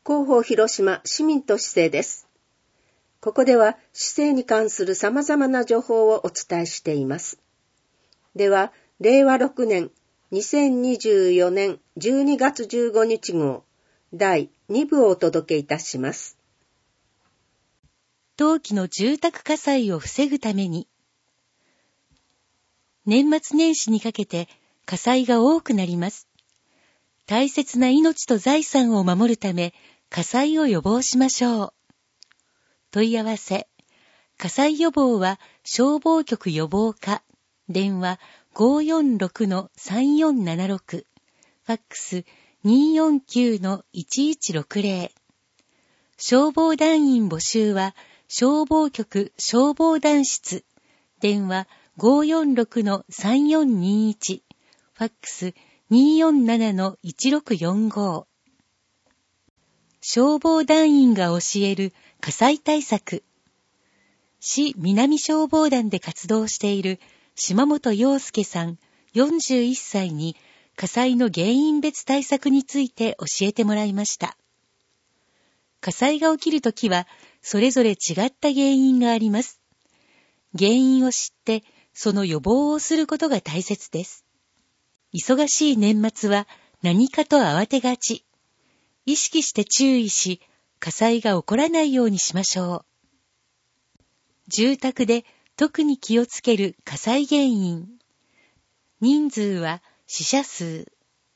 広報広島市民と市政です。ここでは市政に関する様々な情報をお伝えしています。では、令和6年2024年12月15日号第2部をお届けいたします。 冬季の住宅火災を防ぐために、年末年始にかけて火災が多くなります。大切な命と財産を守るため、火災を予防しましょう。問い合わせ、火災予防は消防局予防課、電話 546-3476、ファックス 249-1160。消防団員募集は消防局消防団室、電話 546-3421、ファックス 247-1645。消防団員が教える火災対策。市南消防団で活動している島本陽介さん41歳に火災の原因別対策について教えてもらいました。火災が起きるときはそれぞれ違った原因があります。原因を知ってその予防をすることが大切です。忙しい年末は何かと慌てがち。意識して注意し、火災が起こらないようにしましょう。住宅で特に気をつける火災原因。人数は死者数。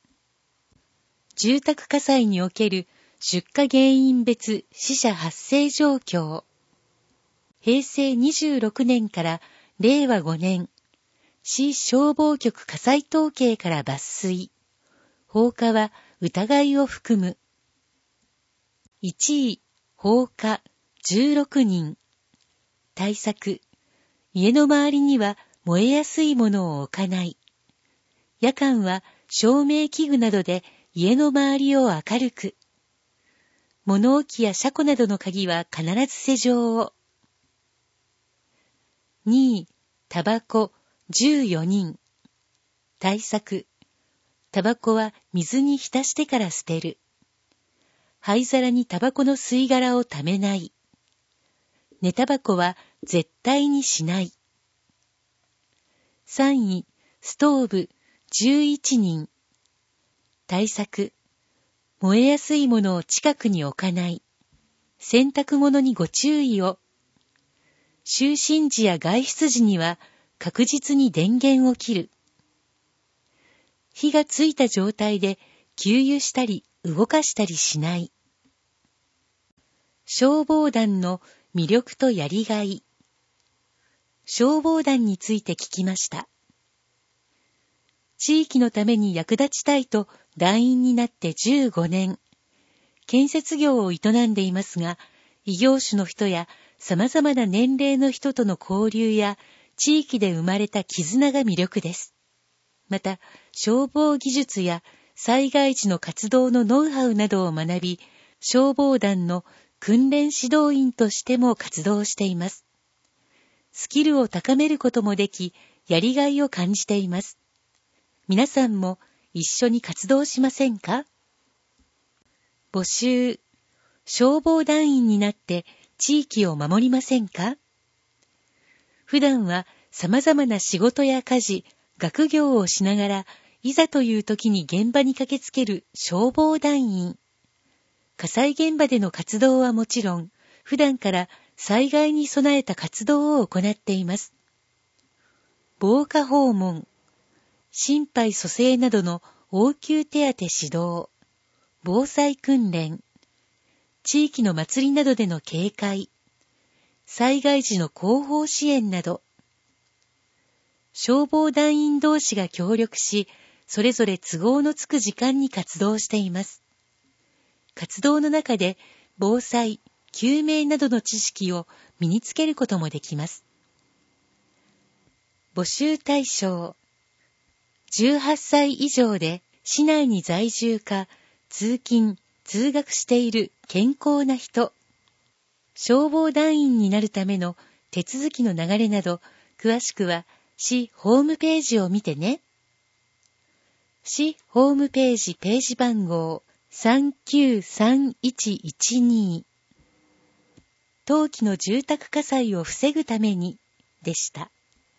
住宅火災における出火原因別死者発生状況。平成26年から令和5年、市消防局火災統計から抜粋。放火は疑いを含む。1位、放火16人。対策、家の周りには燃えやすいものを置かない。夜間は照明器具などで家の周りを明るく。物置や車庫などの鍵は必ず施錠を。2位、タバコ14人。対策、タバコは水に浸してから捨てる。灰皿にタバコの吸い殻をためない。寝タバコは絶対にしない。3位、ストーブ11人。対策、燃えやすいものを近くに置かない。洗濯物にご注意を。就寝時や外出時には確実に電源を切る。火がついた状態で給油したり動かしたりしない。消防団の魅力とやりがい。消防団について聞きました。地域のために役立ちたいと団員になって15年。建設業を営んでいますが、異業種の人や様々な年齢の人との交流や地域で生まれた絆が魅力です。また、消防技術や災害時の活動のノウハウなどを学び、消防団の訓練指導員としても活動しています。スキルを高めることもでき、やりがいを感じています。皆さんも一緒に活動しませんか？募集、消防団員になって地域を守りませんか？普段は様々な仕事や家事、学業をしながら、いざという時に現場に駆けつける消防団員。火災現場での活動はもちろん、普段から災害に備えた活動を行っています。防火訪問、心肺蘇生などの応急手当指導、防災訓練、地域の祭りなどでの警戒、災害時の後方支援など、消防団員同士が協力し、それぞれ都合のつく時間に活動しています。活動の中で防災、救命などの知識を身につけることもできます。募集対象、18歳以上で市内に在住か通勤・通学している健康な人、消防団員になるための手続きの流れなど、詳しくは市ホームページを見てね。市ホームページ番号 393112冬季の住宅火災を防ぐためにでした。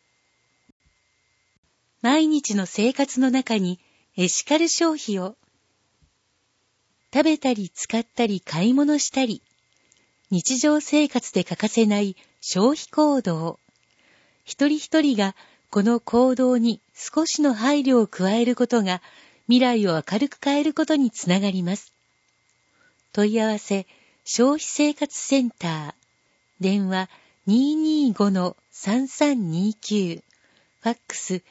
毎日の生活の中にエシカル消費を、食べたり使ったり買い物したり、日常生活で欠かせない消費行動、一人一人がこの行動に少しの配慮を加えることが未来を明るく変えることにつながります。問い合わせ消費生活センター、電話 225-3329、ファックス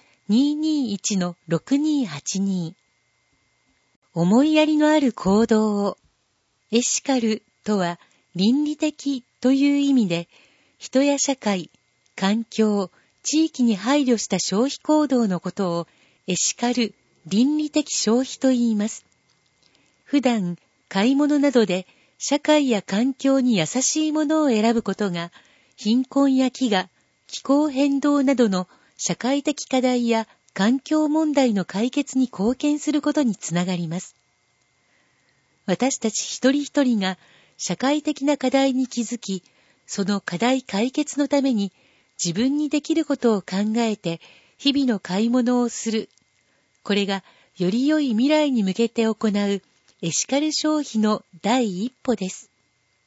221-6282。思いやりのある行動を、エシカルとは倫理的という意味で、人や社会、環境、地域に配慮した消費行動のことをエシカル、倫理的消費と言います。普段、買い物などで社会や環境に優しいものを選ぶことが、貧困や飢餓、気候変動などの社会的課題や環境問題の解決に貢献することにつながります。私たち一人一人が社会的な課題に気づき、その課題解決のために自分にできることを考えて日々の買い物をする。これがより良い未来に向けて行うエシカル消費の第一歩です。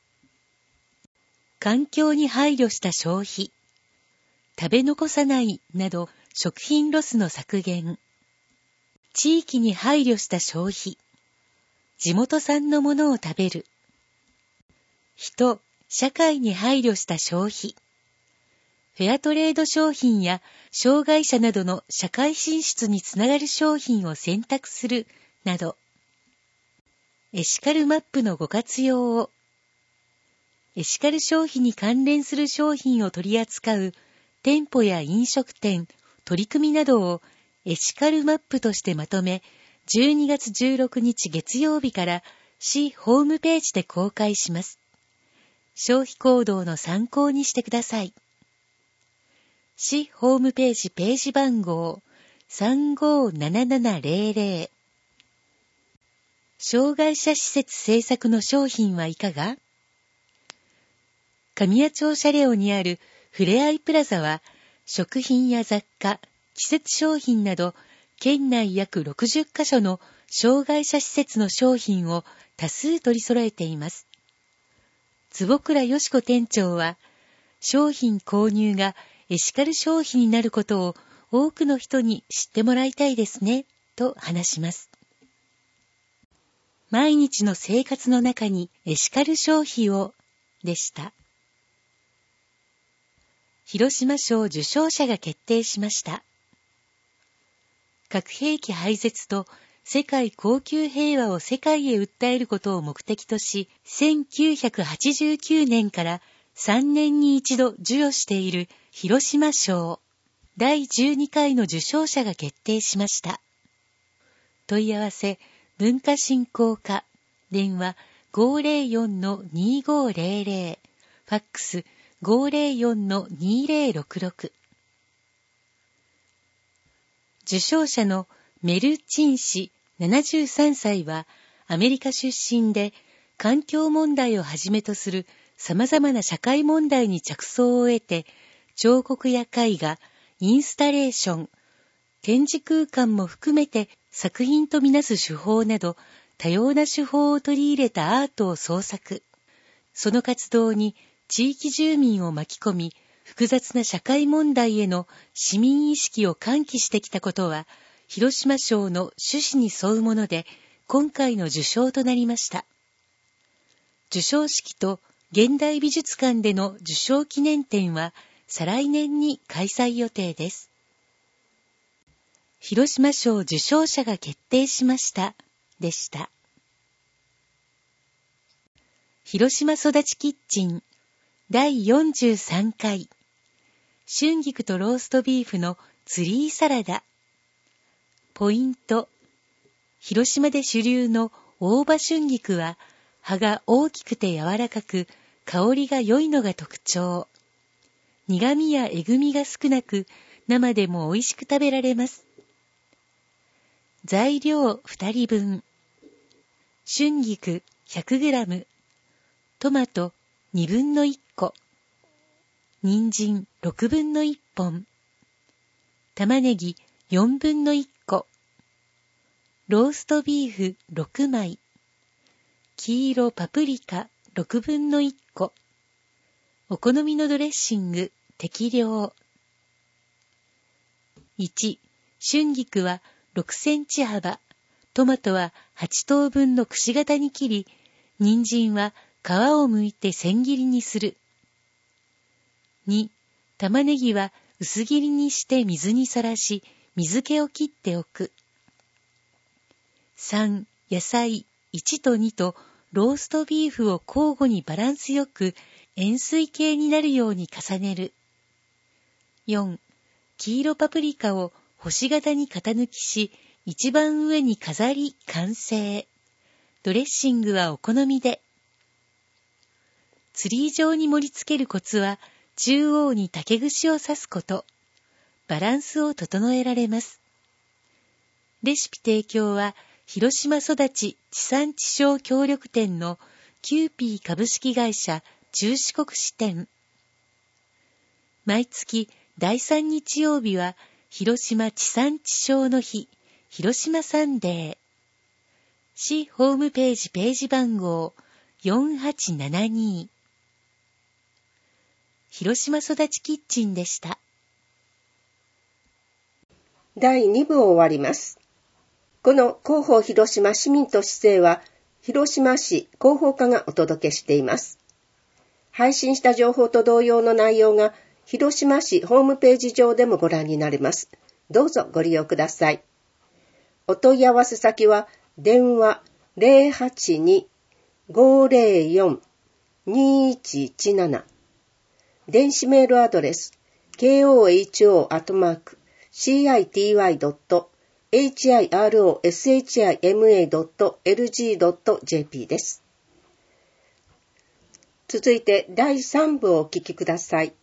環境に配慮した消費、食べ残さないなど食品ロスの削減、地域に配慮した消費、地元産のものを食べる、人、社会に配慮した消費、フェアトレード商品や障害者などの社会進出につながる商品を選択するなど、エシカルマップのご活用を、エシカル消費に関連する商品を取り扱う店舗や飲食店、取り組みなどをエシカルマップとしてまとめ、12月16日月曜日から市ホームページで公開します。消費行動の参考にしてください。市ホームページページ番号357700。障害者施設制作の商品はいかが？神谷町シャレオにあるふれあいプラザは、食品や雑貨、季節商品など、県内約60カ所の障害者施設の商品を多数取り揃えています。坪倉よし子店長は、商品購入がエシカル消費になることを多くの人に知ってもらいたいですね、と話します。毎日の生活の中にエシカル消費を、でした。広島賞受賞者が決定しました。核兵器廃絶と世界恒久平和を世界へ訴えることを目的とし、1989年から3年に一度授与している広島賞第12回の受賞者が決定しました。問い合わせ文化振興課、電話 504-2500、ファックス 504-2066。受賞者のメル・チン氏73歳はアメリカ出身で、環境問題をはじめとする様々な社会問題に着想を得て、彫刻や絵画、インスタレーション、展示空間も含めて作品とみなす手法など、多様な手法を取り入れたアートを創作。その活動に地域住民を巻き込み、複雑な社会問題への市民意識を喚起してきたことは、広島賞の趣旨に沿うもので、今回の受賞となりました。授賞式と現代美術館での受賞記念展は、再来年に開催予定です。広島賞受賞者が決定しました、でした。広島育ちキッチン第43回春菊とローストビーフのツリーサラダ。ポイント。広島で主流の大葉春菊は葉が大きくて柔らかく香りが良いのが特徴。苦味やえぐみが少なく生でも美味しく食べられます。材料2人分。 春菊 100g、トマト2分の1個、人参6分の1本、玉ねぎ4分の1個、ローストビーフ6枚、黄色パプリカ6分の1個、お好みのドレッシング適量。1、春菊は6センチ幅、トマトは8等分のくし形に切り、人参は皮を剥いて千切りにする。2、玉ねぎは薄切りにして水にさらし、水気を切っておく。3、野菜1と2とローストビーフを交互にバランスよく円錐形になるように重ねる。4、黄色パプリカを星形に型抜きし、一番上に飾り完成。ドレッシングはお好みで。ツリー状に盛り付けるコツは、中央に竹串を刺すこと。バランスを整えられます。レシピ提供は、広島育ち地産地消協力店のキューピー株式会社中四国支店。毎月第3日曜日は、広島地産地消の日、広島サンデー。市ホームページ番号4872。広島育ちキッチンでした。 第2部を終わります。この広報広島市民と市政は、広島市広報課がお届けしています。配信した情報と同様の内容が、広島市ホームページ上でもご覧になれます。どうぞご利用ください。お問い合わせ先は、電話 082-504-2117、電子メールアドレス koho@city.hiroshima.lg.jp です。続いて第3部をお聞きください。